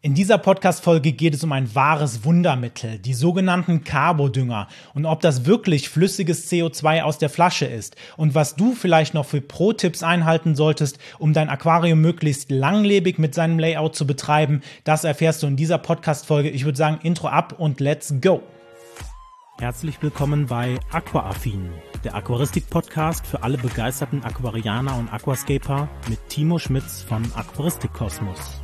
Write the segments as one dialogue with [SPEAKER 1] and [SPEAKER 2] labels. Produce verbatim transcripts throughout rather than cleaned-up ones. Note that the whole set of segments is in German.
[SPEAKER 1] In dieser Podcast-Folge geht es um ein wahres Wundermittel, die sogenannten Carbodünger, und ob das wirklich flüssiges C O zwei aus der Flasche ist und was du vielleicht noch für Pro-Tipps einhalten solltest, um dein Aquarium möglichst langlebig mit seinem Layout zu betreiben, das erfährst du in dieser Podcast-Folge. Ich würde sagen, Intro ab und let's go!
[SPEAKER 2] Herzlich willkommen bei Aquaaffin, der Aquaristik-Podcast für alle begeisterten Aquarianer und Aquascaper mit Timo Schmitz von Aquaristik Kosmos.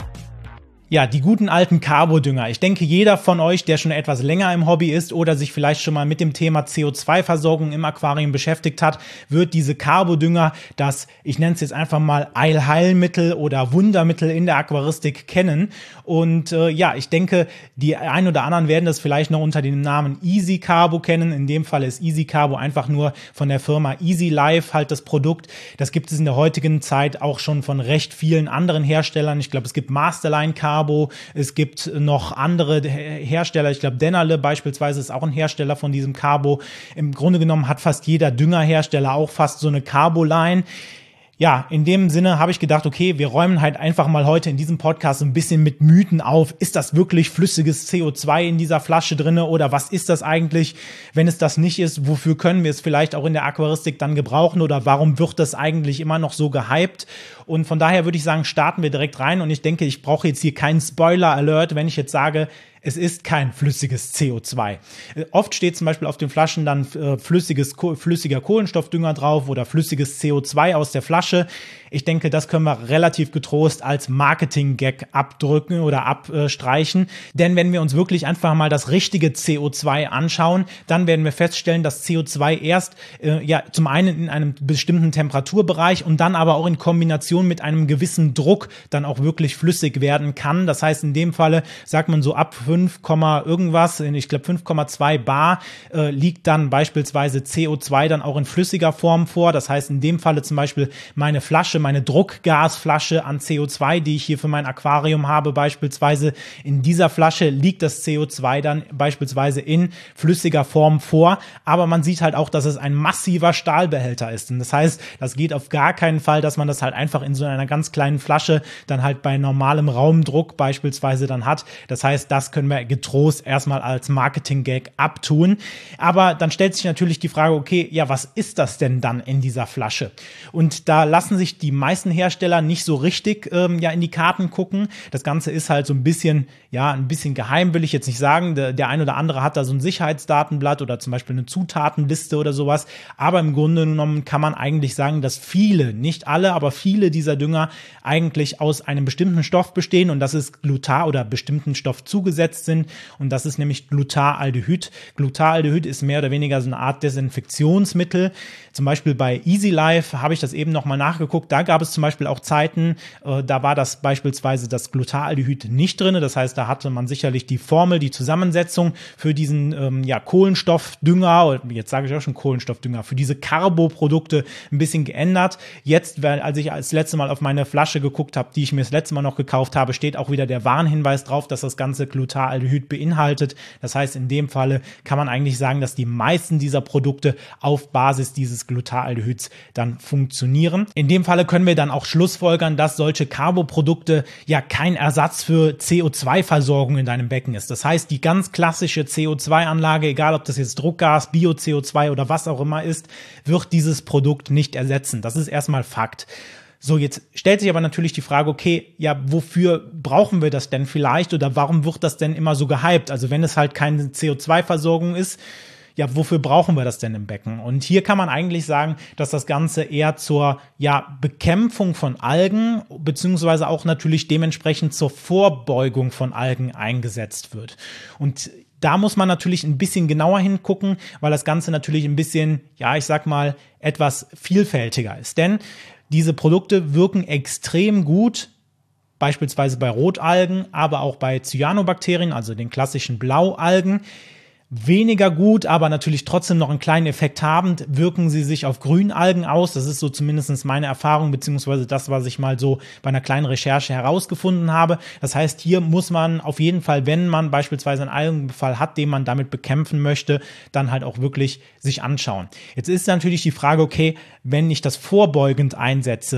[SPEAKER 1] Ja, die guten alten Carbodünger. Ich denke, jeder von euch, der schon etwas länger im Hobby ist oder sich vielleicht schon mal mit dem Thema C O zwei Versorgung im Aquarium beschäftigt hat, wird diese Carbodünger, das, ich nenne es jetzt einfach mal Allheilmittel oder Wundermittel in der Aquaristik kennen. Und äh, ja, ich denke, die ein oder anderen werden das vielleicht noch unter dem Namen Easy Carbo kennen. In dem Fall ist Easy Carbo einfach nur von der Firma Easy Life halt das Produkt. Das gibt es in der heutigen Zeit auch schon von recht vielen anderen Herstellern. Ich glaube, es gibt Masterline Carbo. Es gibt noch andere Hersteller, ich glaube Dennerle beispielsweise ist auch ein Hersteller von diesem Carbo. Im Grunde genommen hat fast jeder Düngerhersteller auch fast so eine Carbo-Line. Ja, in dem Sinne habe ich gedacht, okay, wir räumen halt einfach mal heute in diesem Podcast ein bisschen mit Mythen auf. Ist das wirklich flüssiges C O zwei in dieser Flasche drinne oder was ist das eigentlich? Wenn es das nicht ist, wofür können wir es vielleicht auch in der Aquaristik dann gebrauchen oder warum wird das eigentlich immer noch so gehypt? Und von daher würde ich sagen, starten wir direkt rein und ich denke, ich brauche jetzt hier keinen Spoiler-Alert, wenn ich jetzt sage, es ist kein flüssiges C O zwei. Oft steht zum Beispiel auf den Flaschen dann äh, flüssiges, flüssiger Kohlenstoffdünger drauf oder flüssiges C O zwei aus der Flasche. Ich denke, das können wir relativ getrost als Marketing-Gag abdrücken oder abstreichen. Denn wenn wir uns wirklich einfach mal das richtige C O zwei anschauen, dann werden wir feststellen, dass C O zwei erst äh, ja zum einen in einem bestimmten Temperaturbereich und dann aber auch in Kombination mit einem gewissen Druck dann auch wirklich flüssig werden kann. Das heißt, in dem Falle sagt man so ab fünf, irgendwas, ich glaube fünf Komma zwei Bar äh, liegt dann beispielsweise C O zwei dann auch in flüssiger Form vor. Das heißt, in dem Falle zum Beispiel meine Flasche, meine Druckgasflasche an C O zwei, die ich hier für mein Aquarium habe beispielsweise, in dieser Flasche liegt das C O zwei dann beispielsweise in flüssiger Form vor. Aber man sieht halt auch, dass es ein massiver Stahlbehälter ist. Und das heißt, das geht auf gar keinen Fall, dass man das halt einfach in so einer ganz kleinen Flasche dann halt bei normalem Raumdruck beispielsweise dann hat. Das heißt, das können wir getrost erstmal als Marketing-Gag abtun. Aber dann stellt sich natürlich die Frage, okay, ja, was ist das denn dann in dieser Flasche? Und da lassen sich die meisten Hersteller nicht so richtig ähm, ja in die Karten gucken. Das Ganze ist halt so ein bisschen, ja, ein bisschen geheim, will ich jetzt nicht sagen. Der, der ein oder andere hat da so ein Sicherheitsdatenblatt oder zum Beispiel eine Zutatenliste oder sowas. Aber im Grunde genommen kann man eigentlich sagen, dass viele, nicht alle, aber viele dieser Dünger eigentlich aus einem bestimmten Stoff bestehen und das ist Glutar oder bestimmten Stoff zugesetzt sind und das ist nämlich Glutaraldehyd. Glutaraldehyd ist mehr oder weniger so eine Art Desinfektionsmittel. Zum Beispiel bei Easy Life habe ich das eben nochmal nachgeguckt. Da gab es zum Beispiel auch Zeiten, äh, da war das beispielsweise das Glutaraldehyd nicht drin. Das heißt, da hatte man sicherlich die Formel, die Zusammensetzung für diesen ähm, ja, Kohlenstoffdünger, jetzt sage ich auch schon Kohlenstoffdünger, für diese Carbo-Produkte ein bisschen geändert. Jetzt, als ich als letzte Mal auf meine Flasche geguckt habe, die ich mir das letzte Mal noch gekauft habe, steht auch wieder der Warnhinweis drauf, dass das ganze Glutaraldehyd beinhaltet. Das heißt, in dem Falle kann man eigentlich sagen, dass die meisten dieser Produkte auf Basis dieses Glutaraldehyds dann funktionieren. In dem Falle können wir dann auch schlussfolgern, dass solche Carbo-Produkte ja kein Ersatz für C O zwei Versorgung in deinem Becken ist. Das heißt, die ganz klassische C O zwei Anlage, egal ob das jetzt Druckgas, Bio-C O zwei oder was auch immer ist, wird dieses Produkt nicht ersetzen. Das ist erstmal Fakt. So, jetzt stellt sich aber natürlich die Frage, okay, ja, wofür brauchen wir das denn vielleicht oder warum wird das denn immer so gehypt? Also wenn es halt keine C O zwei Versorgung ist, ja, wofür brauchen wir das denn im Becken? Und hier kann man eigentlich sagen, dass das Ganze eher zur ja, Bekämpfung von Algen beziehungsweise auch natürlich dementsprechend zur Vorbeugung von Algen eingesetzt wird. Und da muss man natürlich ein bisschen genauer hingucken, weil das Ganze natürlich ein bisschen, ja, ich sag mal, etwas vielfältiger ist. Denn diese Produkte wirken extrem gut, beispielsweise bei Rotalgen, aber auch bei Cyanobakterien, also den klassischen Blaualgen. Weniger gut, aber natürlich trotzdem noch einen kleinen Effekt habend, wirken sie sich auf Grünalgen aus. Das ist so zumindest meine Erfahrung, beziehungsweise das, was ich mal so bei einer kleinen Recherche herausgefunden habe. Das heißt, hier muss man auf jeden Fall, wenn man beispielsweise einen Algenbefall hat, den man damit bekämpfen möchte, dann halt auch wirklich sich anschauen. Jetzt ist natürlich die Frage, okay, wenn ich das vorbeugend einsetze,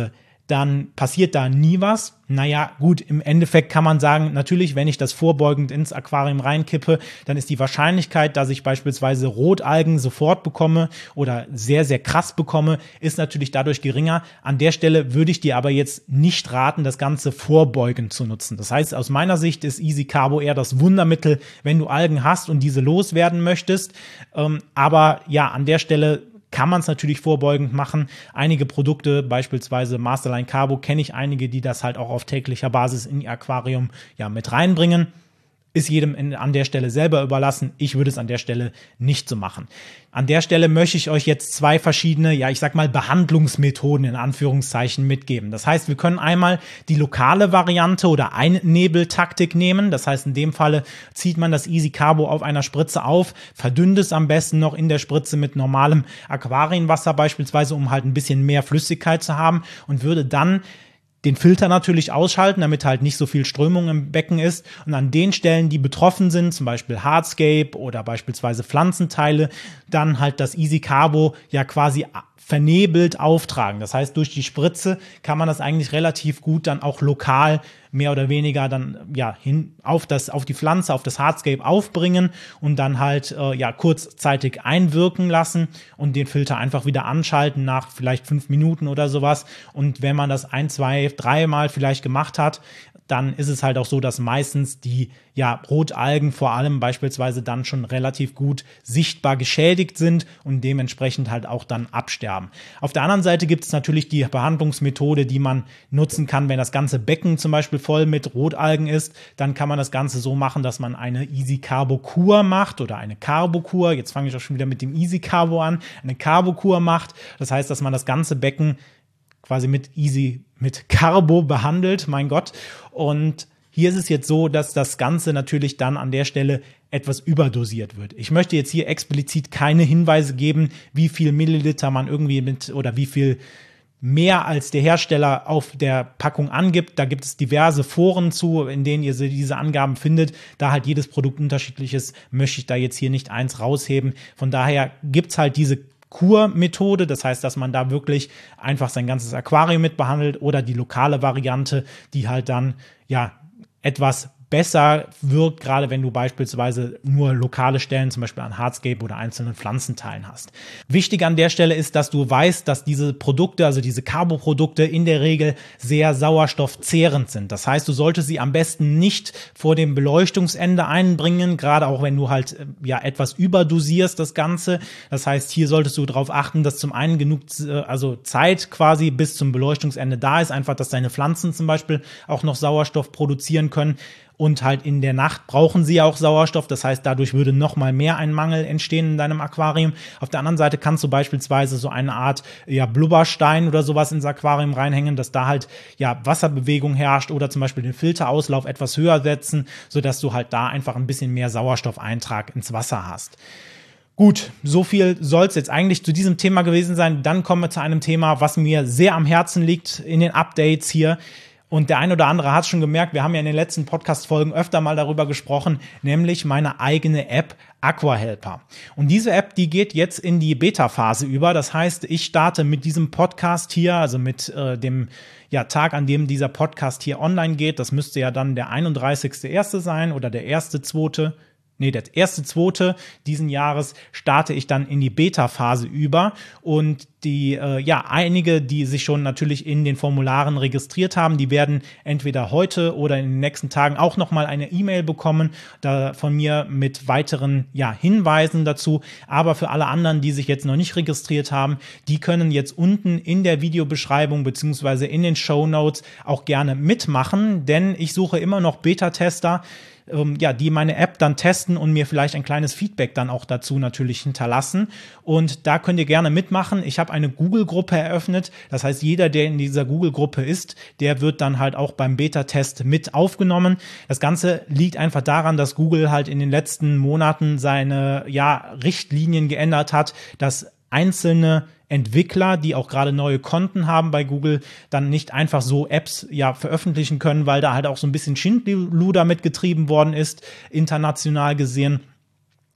[SPEAKER 1] dann passiert da nie was. Naja, gut, im Endeffekt kann man sagen, natürlich, wenn ich das vorbeugend ins Aquarium reinkippe, dann ist die Wahrscheinlichkeit, dass ich beispielsweise Rotalgen sofort bekomme oder sehr, sehr krass bekomme, ist natürlich dadurch geringer. An der Stelle würde ich dir aber jetzt nicht raten, das Ganze vorbeugend zu nutzen. Das heißt, aus meiner Sicht ist Easy Carbo eher das Wundermittel, wenn du Algen hast und diese loswerden möchtest. Ähm, aber ja, an der Stelle kann man es natürlich vorbeugend machen. Einige Produkte, beispielsweise Masterline Carbo, kenne ich einige, die das halt auch auf täglicher Basis in ihr Aquarium ja mit reinbringen. Ist jedem in, an der Stelle selber überlassen. Ich würde es an der Stelle nicht so machen. An der Stelle möchte ich euch jetzt zwei verschiedene, ja, ich sag mal, Behandlungsmethoden in Anführungszeichen mitgeben. Das heißt, wir können einmal die lokale Variante oder Einnebeltaktik nehmen. Das heißt, in dem Falle zieht man das Easy Carbo auf einer Spritze auf, verdünnt es am besten noch in der Spritze mit normalem Aquarienwasser beispielsweise, um halt ein bisschen mehr Flüssigkeit zu haben und würde dann den Filter natürlich ausschalten, damit halt nicht so viel Strömung im Becken ist. Und an den Stellen, die betroffen sind, zum Beispiel Hardscape oder beispielsweise Pflanzenteile, dann halt das Easy Carbo ja quasi vernebelt auftragen. Das heißt, durch die Spritze kann man das eigentlich relativ gut dann auch lokal mehr oder weniger dann ja hin auf das auf die Pflanze, auf das Hardscape aufbringen und dann halt äh, ja kurzzeitig einwirken lassen und den Filter einfach wieder anschalten nach vielleicht fünf Minuten oder sowas. Und wenn man das ein, zwei, dreimal vielleicht gemacht hat, dann ist es halt auch so, dass meistens die ja Rotalgen vor allem beispielsweise dann schon relativ gut sichtbar geschädigt sind und dementsprechend halt auch dann absterben. Auf der anderen Seite gibt es natürlich die Behandlungsmethode, die man nutzen kann, wenn das ganze Becken zum Beispiel voll mit Rotalgen ist. Dann kann man das Ganze so machen, dass man eine Easy Carbo Kur macht oder eine Carbo Kur. Jetzt fange ich auch schon wieder mit dem Easy Carbo an. Eine Carbo Kur macht. Das heißt, dass man das ganze Becken quasi mit Easy, mit Carbo behandelt, mein Gott. Und hier ist es jetzt so, dass das Ganze natürlich dann an der Stelle etwas überdosiert wird. Ich möchte jetzt hier explizit keine Hinweise geben, wie viel Milliliter man irgendwie mit oder wie viel mehr als der Hersteller auf der Packung angibt. Da gibt es diverse Foren zu, in denen ihr diese Angaben findet. Da halt jedes Produkt unterschiedlich ist, möchte ich da jetzt hier nicht eins rausheben. Von daher gibt es halt diese Kurmethode, das heißt, dass man da wirklich einfach sein ganzes Aquarium mit behandelt oder die lokale Variante, die halt dann ja etwas besser wirkt, gerade wenn du beispielsweise nur lokale Stellen, zum Beispiel an Hardscape oder einzelnen Pflanzenteilen hast. Wichtig an der Stelle ist, dass du weißt, dass diese Produkte, also diese Carbo-Produkte in der Regel sehr sauerstoffzehrend sind. Das heißt, du solltest sie am besten nicht vor dem Beleuchtungsende einbringen, gerade auch wenn du halt ja etwas überdosierst das Ganze. Das heißt, hier solltest du darauf achten, dass zum einen genug also Zeit quasi bis zum Beleuchtungsende da ist, einfach, dass deine Pflanzen zum Beispiel auch noch Sauerstoff produzieren können. Und halt in der Nacht brauchen sie ja auch Sauerstoff. Das heißt, dadurch würde noch mal mehr ein Mangel entstehen in deinem Aquarium. Auf der anderen Seite kannst du beispielsweise so eine Art ja Blubberstein oder sowas ins Aquarium reinhängen, dass da halt ja Wasserbewegung herrscht oder zum Beispiel den Filterauslauf etwas höher setzen, sodass du halt da einfach ein bisschen mehr Sauerstoffeintrag ins Wasser hast. Gut, so viel soll es jetzt eigentlich zu diesem Thema gewesen sein. Dann kommen wir zu einem Thema, was mir sehr am Herzen liegt in den Updates hier. Und der ein oder andere hat schon gemerkt, wir haben ja in den letzten Podcast-Folgen öfter mal darüber gesprochen, nämlich meine eigene App AquaHelper. Und diese App, die geht jetzt in die Beta-Phase über. Das heißt, ich starte mit diesem Podcast hier, also mit äh, dem ja, Tag, an dem dieser Podcast hier online geht. Das müsste ja dann der einunddreißigste erste sein oder der erste zweite Nee, der erste zweite diesen Jahres starte ich dann in die Beta-Phase über und die, äh, ja, einige, die sich schon natürlich in den Formularen registriert haben, die werden entweder heute oder in den nächsten Tagen auch nochmal eine E-Mail bekommen, da von mir mit weiteren, ja, Hinweisen dazu. Aber für alle anderen, die sich jetzt noch nicht registriert haben, die können jetzt unten in der Videobeschreibung beziehungsweise in den Shownotes auch gerne mitmachen, denn ich suche immer noch Beta-Tester, ja, die meine App dann testen und mir vielleicht ein kleines Feedback dann auch dazu natürlich hinterlassen. Und da könnt ihr gerne mitmachen. Ich habe eine Google-Gruppe eröffnet. Das heißt, jeder, der in dieser Google-Gruppe ist, der wird dann halt auch beim Beta-Test mit aufgenommen. Das Ganze liegt einfach daran, dass Google halt in den letzten Monaten seine, ja, Richtlinien geändert hat, dass einzelne Entwickler, die auch gerade neue Konten haben bei Google, dann nicht einfach so Apps ja veröffentlichen können, weil da halt auch so ein bisschen Schindluder mitgetrieben worden ist, international gesehen.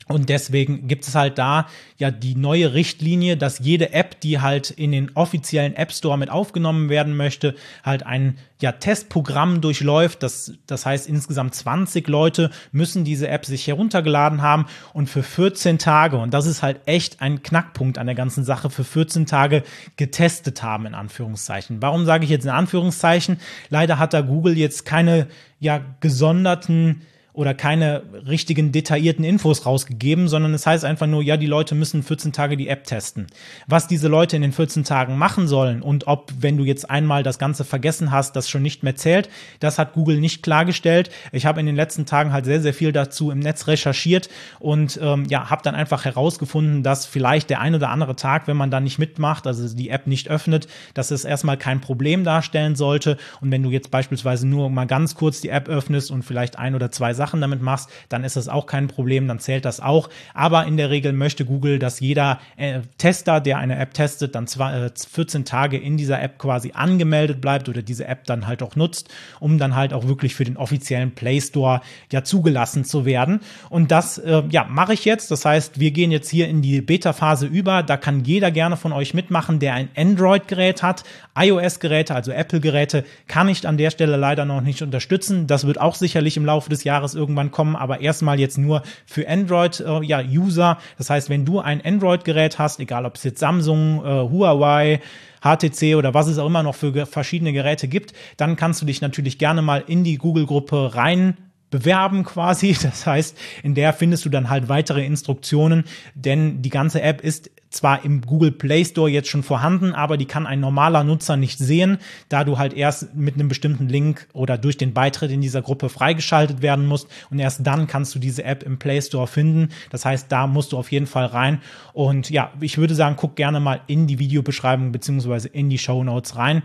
[SPEAKER 1] Und deswegen gibt es halt da ja die neue Richtlinie, dass jede App, die halt in den offiziellen App Store mit aufgenommen werden möchte, halt ein ja, Testprogramm durchläuft. Das, das heißt, insgesamt zwanzig Leute müssen diese App sich heruntergeladen haben und für vierzehn Tage, und das ist halt echt ein Knackpunkt an der ganzen Sache, für vierzehn Tage getestet haben, in Anführungszeichen. Warum sage ich jetzt in Anführungszeichen? Leider hat da Google jetzt keine ja gesonderten oder keine richtigen detaillierten Infos rausgegeben, sondern es heißt einfach nur, ja, die Leute müssen vierzehn Tage die App testen. Was diese Leute in den vierzehn Tagen machen sollen und ob, wenn du jetzt einmal das Ganze vergessen hast, das schon nicht mehr zählt, das hat Google nicht klargestellt. Ich habe in den letzten Tagen halt sehr, sehr viel dazu im Netz recherchiert und ähm, ja, habe dann einfach herausgefunden, dass vielleicht der ein oder andere Tag, wenn man da nicht mitmacht, also die App nicht öffnet, dass es erstmal kein Problem darstellen sollte. Und wenn du jetzt beispielsweise nur mal ganz kurz die App öffnest und vielleicht ein oder zwei Sachen damit machst, dann ist das auch kein Problem, dann zählt das auch. Aber in der Regel möchte Google, dass jeder äh, Tester, der eine App testet, dann zwar, äh, vierzehn Tage in dieser App quasi angemeldet bleibt oder diese App dann halt auch nutzt, um dann halt auch wirklich für den offiziellen Play Store ja zugelassen zu werden. Und das äh, ja mache ich jetzt. Das heißt, wir gehen jetzt hier in die Beta-Phase über. Da kann jeder gerne von euch mitmachen, der ein Android-Gerät hat. iOS-Geräte, also Apple-Geräte, kann ich an der Stelle leider noch nicht unterstützen. Das wird auch sicherlich im Laufe des Jahres irgendwann kommen, aber erstmal jetzt nur für Android-User. Äh, ja, das heißt, wenn du ein Android-Gerät hast, egal ob es jetzt Samsung, äh, Huawei, H T C oder was es auch immer noch für verschiedene Geräte gibt, dann kannst du dich natürlich gerne mal in die Google-Gruppe rein bewerben quasi. Das heißt, in der findest du dann halt weitere Instruktionen, denn die ganze App ist zwar im Google Play Store jetzt schon vorhanden, aber die kann ein normaler Nutzer nicht sehen, da du halt erst mit einem bestimmten Link oder durch den Beitritt in dieser Gruppe freigeschaltet werden musst und erst dann kannst du diese App im Play Store finden. Das heißt, da musst du auf jeden Fall rein und ja, ich würde sagen, guck gerne mal in die Videobeschreibung beziehungsweise in die Shownotes rein.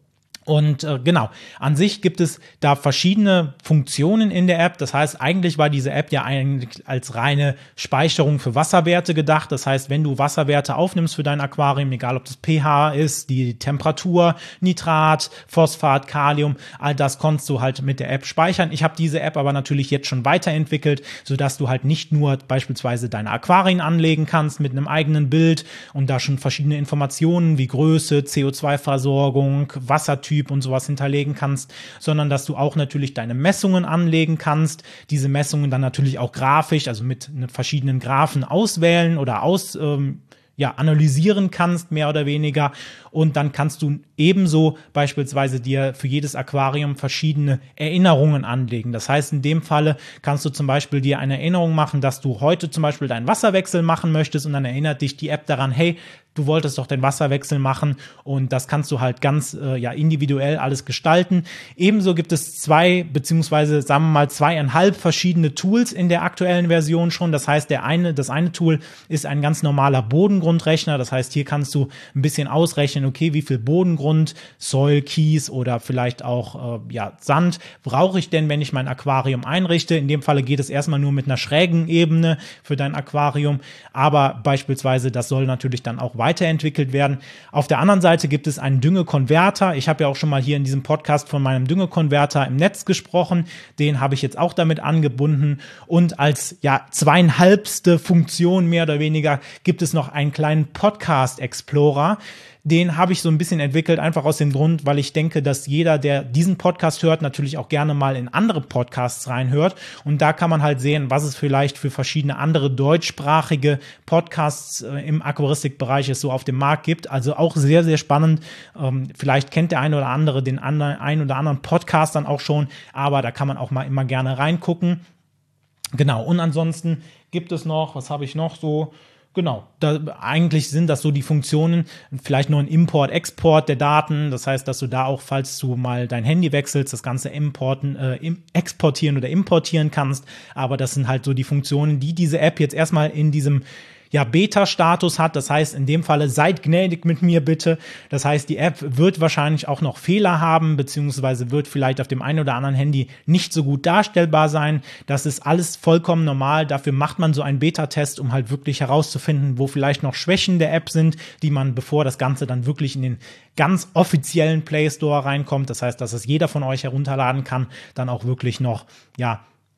[SPEAKER 1] Und äh, genau, an sich gibt es da verschiedene Funktionen in der App. Das heißt, eigentlich war diese App ja eigentlich als reine Speicherung für Wasserwerte gedacht. Das heißt, wenn du Wasserwerte aufnimmst für dein Aquarium, egal ob das pH ist, die Temperatur, Nitrat, Phosphat, Kalium, all das konntest du halt mit der App speichern. Ich habe diese App aber natürlich jetzt schon weiterentwickelt, sodass du halt nicht nur beispielsweise deine Aquarien anlegen kannst mit einem eigenen Bild und da schon verschiedene Informationen wie Größe, C O zwei Versorgung, Wassertyp und sowas hinterlegen kannst, sondern dass du auch natürlich deine Messungen anlegen kannst, diese Messungen dann natürlich auch grafisch, also mit verschiedenen Graphen auswählen oder aus ähm, ja, analysieren kannst, mehr oder weniger. Und dann kannst du ebenso beispielsweise dir für jedes Aquarium verschiedene Erinnerungen anlegen. Das heißt, in dem Falle kannst du zum Beispiel dir eine Erinnerung machen, dass du heute zum Beispiel deinen Wasserwechsel machen möchtest und dann erinnert dich die App daran, hey, du wolltest doch den Wasserwechsel machen und das kannst du halt ganz äh, ja individuell alles gestalten. Ebenso gibt es zwei beziehungsweise sagen wir mal zweieinhalb verschiedene Tools in der aktuellen Version schon. Das heißt, der eine, das eine Tool ist ein ganz normaler Bodengrundrechner. Das heißt, hier kannst du ein bisschen ausrechnen, okay, wie viel Bodengrund, Soil, Kies oder vielleicht auch äh, ja Sand brauche ich denn, wenn ich mein Aquarium einrichte. In dem Falle geht es erstmal nur mit einer schrägen Ebene für dein Aquarium, aber beispielsweise das soll natürlich dann auch weiterentwickelt werden. Auf der anderen Seite gibt es einen Düngekonverter. Ich habe ja auch schon mal hier in diesem Podcast von meinem Düngekonverter im Netz gesprochen. Den habe ich jetzt auch damit angebunden. Und als ja zweieinhalbste Funktion mehr oder weniger gibt es noch einen kleinen Podcast Explorer. Den habe ich so ein bisschen entwickelt, einfach aus dem Grund, weil ich denke, dass jeder, der diesen Podcast hört, natürlich auch gerne mal in andere Podcasts reinhört. Und da kann man halt sehen, was es vielleicht für verschiedene andere deutschsprachige Podcasts äh, im Aquaristikbereich es so auf dem Markt gibt. Also auch sehr, sehr spannend. Ähm, vielleicht kennt der eine oder andere den anderen, ein oder anderen Podcast dann auch schon, aber da kann man auch mal immer gerne reingucken. Genau, und ansonsten gibt es noch, was habe ich noch so? Genau, da, eigentlich sind das so die Funktionen, vielleicht nur ein Import, Export der Daten, das heißt, dass du da auch, falls du mal dein Handy wechselst, das Ganze importen, äh, exportieren oder importieren kannst, aber das sind halt so die Funktionen, die diese App jetzt erstmal in diesem ja, Beta-Status hat. Das heißt, in dem Falle seid gnädig mit mir bitte. Das heißt, die App wird wahrscheinlich auch noch Fehler haben, beziehungsweise wird vielleicht auf dem einen oder anderen Handy nicht so gut darstellbar sein. Das ist alles vollkommen normal. Dafür macht man so einen Beta-Test, um halt wirklich herauszufinden, wo vielleicht noch Schwächen der App sind, die man, bevor das Ganze dann wirklich in den ganz offiziellen Play Store reinkommt, das heißt, dass es jeder von euch herunterladen kann, dann auch wirklich noch, ja,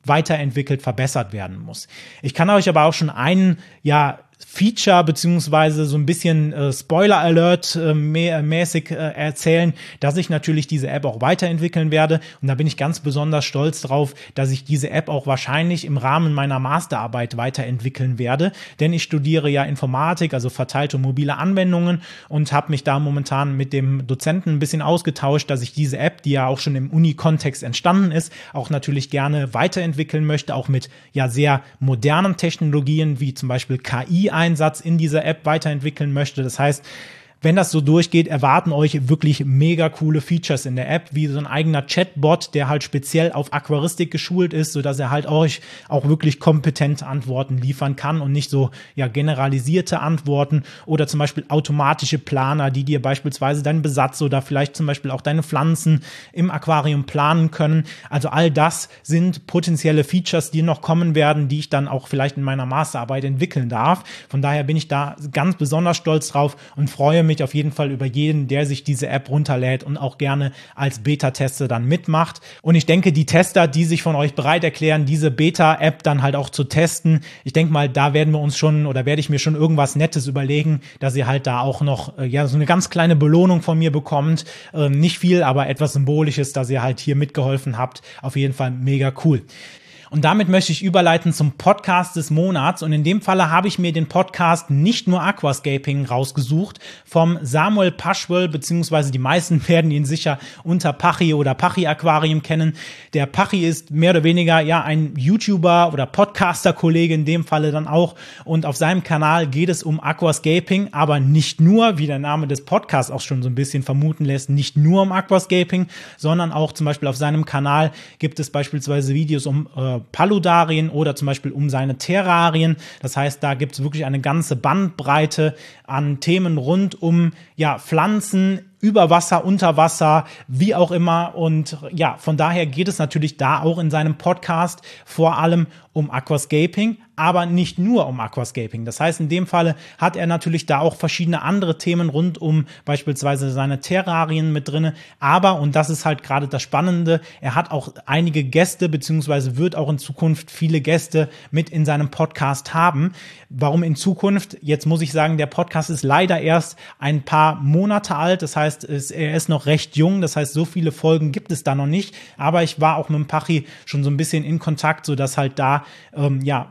[SPEAKER 1] weiterentwickelt, verbessert werden muss. Ich kann euch aber auch schon einen, ja, Feature beziehungsweise so ein bisschen äh, Spoiler-Alert äh, mä- mäßig äh, erzählen, dass ich natürlich diese App auch weiterentwickeln werde, und da bin ich ganz besonders stolz drauf, dass ich diese App auch wahrscheinlich im Rahmen meiner Masterarbeit weiterentwickeln werde, denn ich studiere ja Informatik, also verteilte mobile Anwendungen, und habe mich da momentan mit dem Dozenten ein bisschen ausgetauscht, dass ich diese App, die ja auch schon im Uni-Kontext entstanden ist, auch natürlich gerne weiterentwickeln möchte, auch mit ja sehr modernen Technologien wie zum Beispiel K I Einsatz in dieser App weiterentwickeln möchte. Das heißt, wenn das so durchgeht, erwarten euch wirklich mega coole Features in der App, wie so ein eigener Chatbot, der halt speziell auf Aquaristik geschult ist, sodass er halt euch auch wirklich kompetente Antworten liefern kann und nicht so ja generalisierte Antworten, oder zum Beispiel automatische Planer, die dir beispielsweise deinen Besatz oder vielleicht zum Beispiel auch deine Pflanzen im Aquarium planen können. Also all das sind potenzielle Features, die noch kommen werden, die ich dann auch vielleicht in meiner Masterarbeit entwickeln darf. Von daher bin ich da ganz besonders stolz drauf und freue mich auf jeden Fall über jeden, der sich diese App runterlädt und auch gerne als Beta-Tester dann mitmacht. Und ich denke, die Tester, die sich von euch bereit erklären, diese Beta-App dann halt auch zu testen, ich denke mal, da werden wir uns schon oder werde ich mir schon irgendwas Nettes überlegen, dass ihr halt da auch noch äh, ja so eine ganz kleine Belohnung von mir bekommt. Äh, nicht viel, aber etwas Symbolisches, dass ihr halt hier mitgeholfen habt. Auf jeden Fall mega cool. Und damit möchte ich überleiten zum Podcast des Monats. Und in dem Falle habe ich mir den Podcast Nicht nur Aquascaping rausgesucht vom Samuel Paschwöll, beziehungsweise die meisten werden ihn sicher unter Pachi oder Pachi Aquarium kennen. Der Pachi ist mehr oder weniger ja ein YouTuber oder Podcaster-Kollege in dem Falle dann auch. Und auf seinem Kanal geht es um Aquascaping, aber nicht nur, wie der Name des Podcasts auch schon so ein bisschen vermuten lässt, nicht nur um Aquascaping, sondern auch zum Beispiel auf seinem Kanal gibt es beispielsweise Videos um äh, Paludarien oder zum Beispiel um seine Terrarien. Das heißt, da gibt es wirklich eine ganze Bandbreite an Themen rund um ja Pflanzen, über Wasser, unter Wasser, wie auch immer. Und ja, von daher geht es natürlich da auch in seinem Podcast vor allem um Aquascaping, aber nicht nur um Aquascaping. Das heißt, in dem Falle hat er natürlich da auch verschiedene andere Themen rund um beispielsweise seine Terrarien mit drinne. Aber, und das ist halt gerade das Spannende, er hat auch einige Gäste, beziehungsweise wird auch in Zukunft viele Gäste mit in seinem Podcast haben. Warum in Zukunft? Jetzt muss ich sagen, der Podcast ist leider erst ein paar Monate alt. Das heißt, es, er ist noch recht jung. Das heißt, so viele Folgen gibt es da noch nicht. Aber ich war auch mit dem Pachi schon so ein bisschen in Kontakt, sodass halt da, ähm, ja,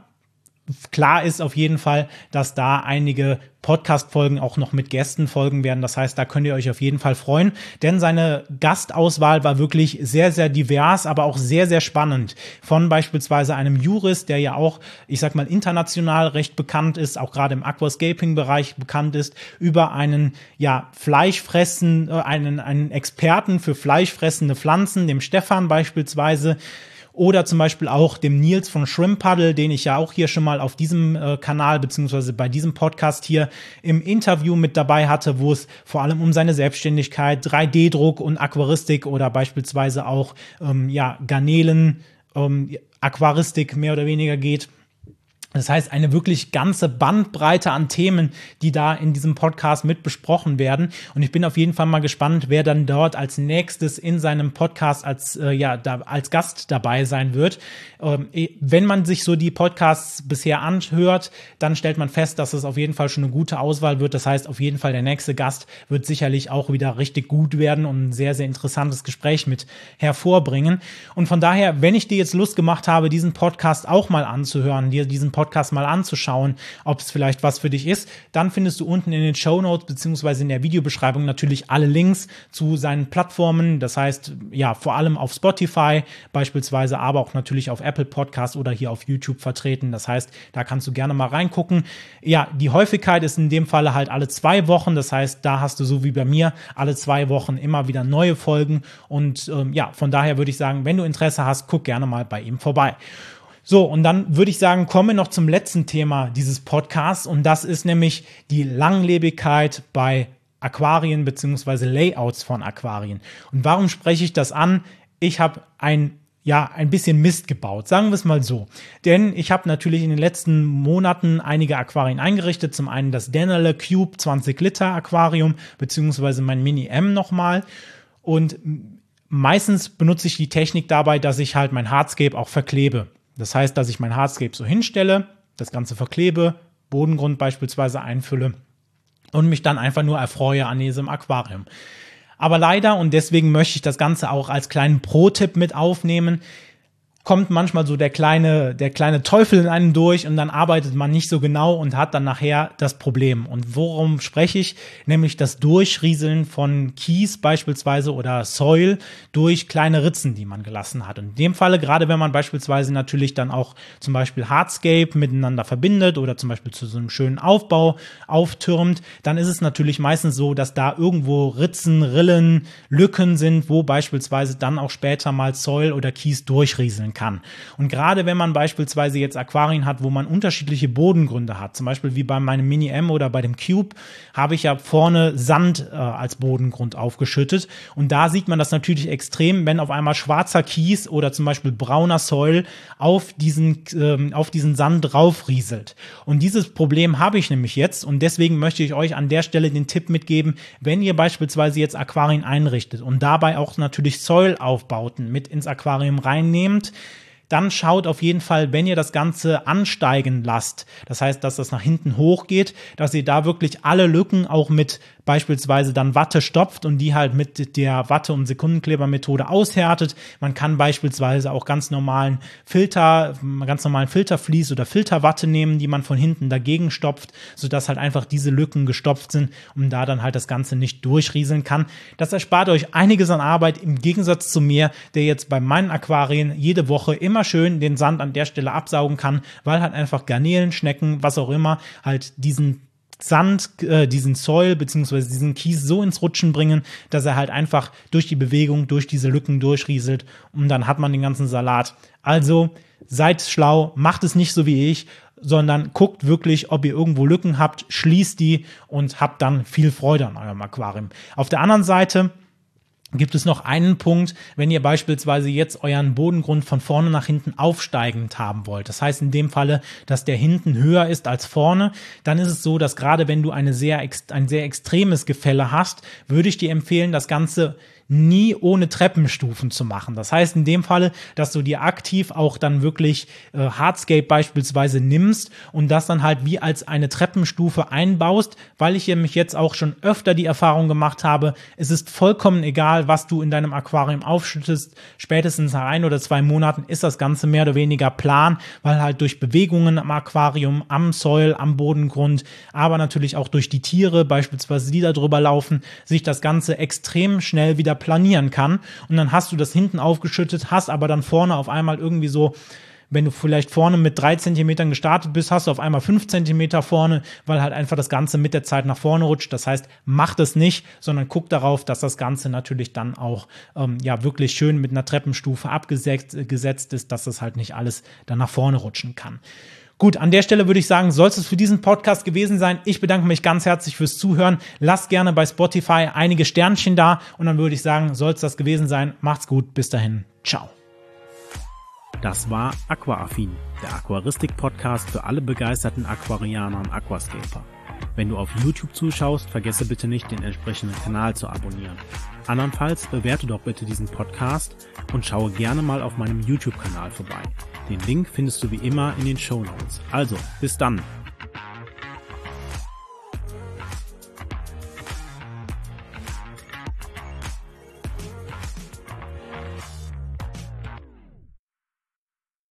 [SPEAKER 1] klar ist auf jeden Fall, dass da einige Podcast-Folgen auch noch mit Gästen folgen werden. Das heißt, da könnt ihr euch auf jeden Fall freuen, denn seine Gastauswahl war wirklich sehr, sehr divers, aber auch sehr, sehr spannend. Von beispielsweise einem Jurist, der ja auch, ich sag mal, international recht bekannt ist, auch gerade im Aquascaping-Bereich bekannt ist, über einen, ja, Fleischfressen, äh, einen, einen Experten für fleischfressende Pflanzen, dem Stefan beispielsweise, oder zum Beispiel auch dem Nils von Shrimp Puddle, den ich ja auch hier schon mal auf diesem äh, Kanal beziehungsweise bei diesem Podcast hier im Interview mit dabei hatte, wo es vor allem um seine Selbstständigkeit, drei D Druck und Aquaristik oder beispielsweise auch ähm, ja Garnelen, ähm, Aquaristik mehr oder weniger geht. Das heißt, eine wirklich ganze Bandbreite an Themen, die da in diesem Podcast mit besprochen werden. Und ich bin auf jeden Fall mal gespannt, wer dann dort als nächstes in seinem Podcast als, äh, ja, da, als Gast dabei sein wird. Ähm, wenn man sich so die Podcasts bisher anhört, dann stellt man fest, dass es auf jeden Fall schon eine gute Auswahl wird. Das heißt, auf jeden Fall der nächste Gast wird sicherlich auch wieder richtig gut werden und ein sehr, sehr interessantes Gespräch mit hervorbringen. Und von daher, wenn ich dir jetzt Lust gemacht habe, diesen Podcast auch mal anzuhören, dir diesen Podcast Podcast mal anzuschauen, ob es vielleicht was für dich ist, dann findest du unten in den Shownotes beziehungsweise in der Videobeschreibung natürlich alle Links zu seinen Plattformen. Das heißt, ja, vor allem auf Spotify beispielsweise, aber auch natürlich auf Apple Podcast oder hier auf YouTube vertreten. Das heißt, da kannst du gerne mal reingucken. Ja, die Häufigkeit ist in dem Falle halt alle zwei Wochen. Das heißt, da hast du so wie bei mir alle zwei Wochen immer wieder neue Folgen. Und ähm, ja, von daher würde ich sagen, wenn du Interesse hast, guck gerne mal bei ihm vorbei. So, und dann würde ich sagen, kommen wir noch zum letzten Thema dieses Podcasts, und das ist nämlich die Langlebigkeit bei Aquarien beziehungsweise Layouts von Aquarien. Und warum spreche ich das an? Ich habe ein ja, ein bisschen Mist gebaut, sagen wir es mal so. Denn ich habe natürlich in den letzten Monaten einige Aquarien eingerichtet. Zum einen das Danele Cube zwanzig Liter Aquarium beziehungsweise mein Mini M nochmal. Und meistens benutze ich die Technik dabei, dass ich halt mein Hardscape auch verklebe. Das heißt, dass ich mein Hardscape so hinstelle, das Ganze verklebe, Bodengrund beispielsweise einfülle und mich dann einfach nur erfreue an diesem Aquarium. Aber leider, und deswegen möchte ich das Ganze auch als kleinen Pro-Tipp mit aufnehmen, kommt manchmal so der kleine, der kleine Teufel in einem durch und dann arbeitet man nicht so genau und hat dann nachher das Problem. Und worum spreche ich? Nämlich das Durchrieseln von Kies beispielsweise oder Soil durch kleine Ritzen, die man gelassen hat. Und in dem Falle, gerade wenn man beispielsweise natürlich dann auch zum Beispiel Hardscape miteinander verbindet oder zum Beispiel zu so einem schönen Aufbau auftürmt, dann ist es natürlich meistens so, dass da irgendwo Ritzen, Rillen, Lücken sind, wo beispielsweise dann auch später mal Soil oder Kies durchrieseln kann. Und gerade wenn man beispielsweise jetzt Aquarien hat, wo man unterschiedliche Bodengründe hat, zum Beispiel wie bei meinem Mini M oder bei dem Cube, habe ich ja vorne Sand äh, als Bodengrund aufgeschüttet. Und da sieht man das natürlich extrem, wenn auf einmal schwarzer Kies oder zum Beispiel brauner Soil auf diesen, äh, auf diesen Sand draufrieselt. Und dieses Problem habe ich nämlich jetzt und deswegen möchte ich euch an der Stelle den Tipp mitgeben, wenn ihr beispielsweise jetzt Aquarien einrichtet und dabei auch natürlich Soil-Aufbauten mit ins Aquarium reinnehmt, dann schaut auf jeden Fall, wenn ihr das Ganze ansteigen lasst, das heißt, dass das nach hinten hochgeht, dass ihr da wirklich alle Lücken auch mit beispielsweise dann Watte stopft und die halt mit der Watte- und Sekundenklebermethode aushärtet. Man kann beispielsweise auch ganz normalen Filter, ganz normalen Filtervlies oder Filterwatte nehmen, die man von hinten dagegen stopft, sodass halt einfach diese Lücken gestopft sind und da dann halt das Ganze nicht durchrieseln kann. Das erspart euch einiges an Arbeit im Gegensatz zu mir, der jetzt bei meinen Aquarien jede Woche immer schön den Sand an der Stelle absaugen kann, weil halt einfach Garnelen, Schnecken, was auch immer, halt diesen Sand, äh, diesen Soil beziehungsweise diesen Kies so ins Rutschen bringen, dass er halt einfach durch die Bewegung, durch diese Lücken durchrieselt und dann hat man den ganzen Salat. Also seid schlau, macht es nicht so wie ich, sondern guckt wirklich, ob ihr irgendwo Lücken habt, schließt die und habt dann viel Freude an eurem Aquarium. Auf der anderen Seite gibt es noch einen Punkt, wenn ihr beispielsweise jetzt euren Bodengrund von vorne nach hinten aufsteigend haben wollt. Das heißt in dem Falle, dass der hinten höher ist als vorne, dann ist es so, dass gerade wenn du eine sehr, ein sehr extremes Gefälle hast, würde ich dir empfehlen, das Ganze nie ohne Treppenstufen zu machen. Das heißt in dem Falle, dass du dir aktiv auch dann wirklich äh, Hardscape beispielsweise nimmst und das dann halt wie als eine Treppenstufe einbaust, weil ich nämlich jetzt auch schon öfter die Erfahrung gemacht habe, es ist vollkommen egal, was du in deinem Aquarium aufschüttest, spätestens nach ein oder zwei Monaten ist das Ganze mehr oder weniger plan, weil halt durch Bewegungen am Aquarium, am Soil, am Bodengrund, aber natürlich auch durch die Tiere, beispielsweise die da drüber laufen, sich das Ganze extrem schnell wieder planieren kann und dann hast du das hinten aufgeschüttet, hast aber dann vorne auf einmal irgendwie so, wenn du vielleicht vorne mit drei Zentimetern gestartet bist, hast du auf einmal fünf Zentimeter vorne, weil halt einfach das Ganze mit der Zeit nach vorne rutscht. Das heißt, mach das nicht, sondern guck darauf, dass das Ganze natürlich dann auch ähm, ja wirklich schön mit einer Treppenstufe abgesetzt äh, gesetzt ist, dass das halt nicht alles dann nach vorne rutschen kann. Gut, an der Stelle würde ich sagen, soll es für diesen Podcast gewesen sein. Ich bedanke mich ganz herzlich fürs Zuhören. Lasst gerne bei Spotify einige Sternchen da und dann würde ich sagen, soll es das gewesen sein. Macht's gut, bis dahin. Ciao.
[SPEAKER 2] Das war Aquaaffin, der Aquaristik-Podcast für alle begeisterten Aquarianer und Aquascaper. Wenn du auf YouTube zuschaust, vergesse bitte nicht, den entsprechenden Kanal zu abonnieren. Andernfalls bewerte doch bitte diesen Podcast und schaue gerne mal auf meinem YouTube-Kanal vorbei. Den Link findest du wie immer in den Shownotes. Also, bis dann!